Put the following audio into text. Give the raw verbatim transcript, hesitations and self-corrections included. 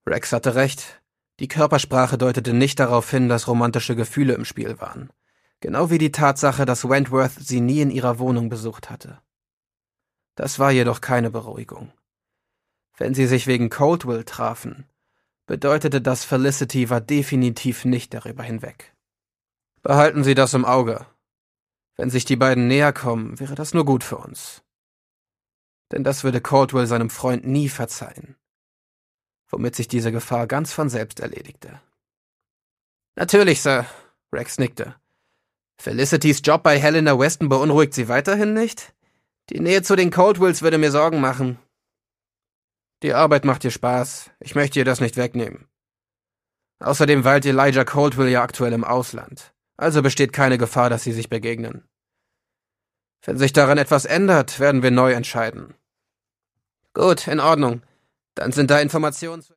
Rex hatte recht. Die Körpersprache deutete nicht darauf hin, dass romantische Gefühle im Spiel waren. Genau wie die Tatsache, dass Wentworth sie nie in ihrer Wohnung besucht hatte. Das war jedoch keine Beruhigung. Wenn sie sich wegen Coldwell trafen, bedeutete das, Felicity war definitiv nicht darüber hinweg. Behalten Sie das im Auge. Wenn sich die beiden näher kommen, wäre das nur gut für uns. Denn das würde Coldwell seinem Freund nie verzeihen. Womit sich diese Gefahr ganz von selbst erledigte. Natürlich, Sir, Rex nickte. Felicitys Job bei Helena Weston beunruhigt Sie weiterhin nicht? Die Nähe zu den Coldwells würde mir Sorgen machen. Die Arbeit macht ihr Spaß. Ich möchte ihr das nicht wegnehmen. Außerdem weilt Elijah Coldwell ja aktuell im Ausland. Also besteht keine Gefahr, dass sie sich begegnen. Wenn sich daran etwas ändert, werden wir neu entscheiden. Gut, in Ordnung. Dann sind da Informationen...